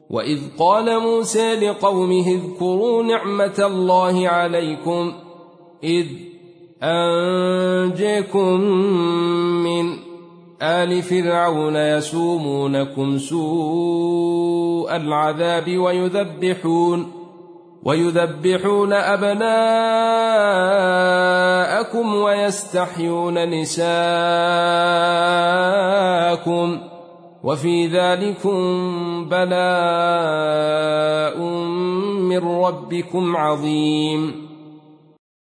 وإذ قال موسى لقومه اذكروا نعمة الله عليكم إذ أنجاكم من آل فرعون يسومونكم سوء العذاب ويذبحون أبناءكم ويستحيون نساءكم وفي ذلكم بلاء من ربكم عظيم.